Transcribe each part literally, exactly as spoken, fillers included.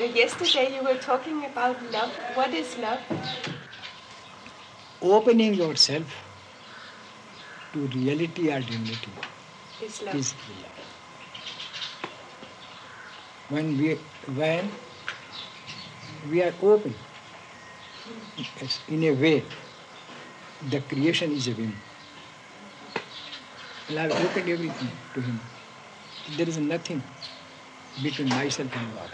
Uh, yesterday you were talking about love. What is love? Opening yourself to reality or divinity Is love. is love. When we, when we are open, in a way, the creation is a whim. And I have opened everything to him. There is nothing between myself and God.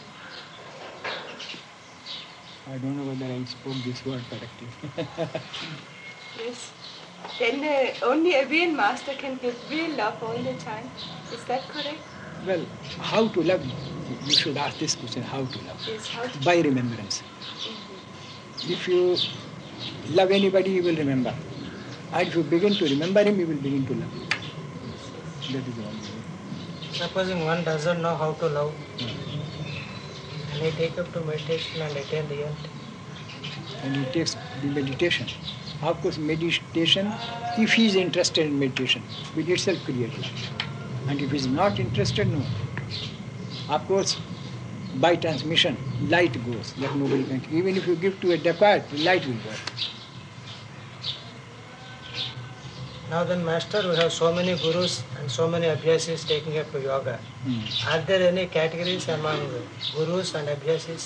I don't know whether I spoke this word correctly. Yes. Then uh, only a real master can give real love all the time. Is that correct? Well, how to love? You should ask this question, how to love? Yes, how to By remembrance. Mm-hmm. If you love anybody, you will remember. And if you begin to remember him, you will begin to love him. That is the only way. Supposing one doesn't know how to love, and he take up to meditation and attain the end. And he takes the meditation. Of course, meditation, if he is interested in meditation, will itself create love. And if he is not interested, no. Of course, by transmission, light goes, like nobody can. Even if you give to a dacoit, the light will go. Now then, Master, we have so many gurus and so many abhyasis taking up to yoga. Mm. Are there any categories among gurus and abhyasis?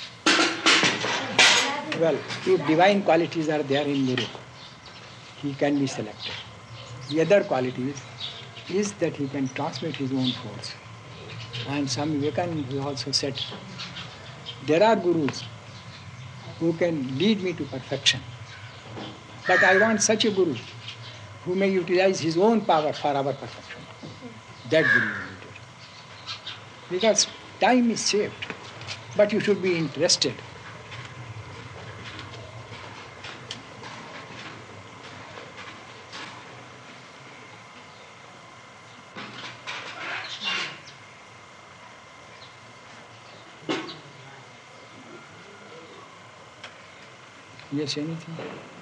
Well, if divine qualities are there in Guru, he can be selected. The other qualities is that he can transmit his own force. And Swami Vivekananda also said, there are gurus who can lead me to perfection. But I want such a guru who may utilize his own power for our perfection. That guru is needed. Because time is saved, but you should be interested. Yes, anything?